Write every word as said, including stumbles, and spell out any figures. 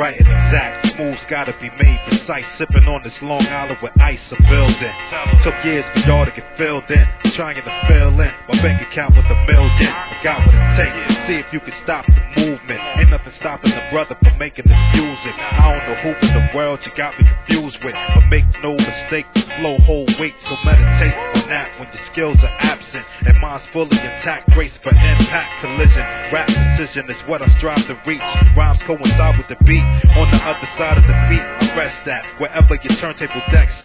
right and exact. Moves gotta be made precise. Sipping on this Long Island with ice a building. Took years for y'all to get filled in. Trying to fill in. My bank account was a million. I got what it takes to see if you can stop the movement. Ain't nothing stopping the brother from making this music. I don't know who in the world you got me confused with, but make no mistake, the flow hold weight. So meditate on that when your skills are absent and mine's fully intact. Grace for impact collision. Rap precision is what I strive to reach. Rhymes coincide with the beat. On the other side of the beat, I rest at wherever your turntable decks